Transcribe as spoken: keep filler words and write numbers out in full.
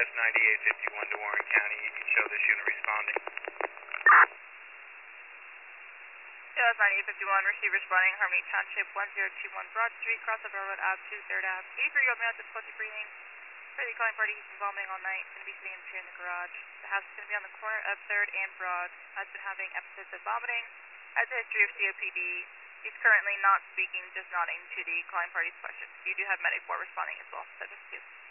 S ninety-eight fifty-one to Warren County. You can show this unit responding. C L S ninety-eight fifty-one, receive responding, Harmony Township, one zero two one Broad Street, cross of Railroad Ave to third Ave. eight three, you have difficulty breathing. For the calling party, he's been vomiting all night. Going to be sitting in the chair in the garage. The house is going to be on the corner of third and Broad. Has been having episodes of vomiting. Has a history of C O P D. He's currently not speaking, just nodding to the calling party's questions. You do have medic four responding as well. Subject two.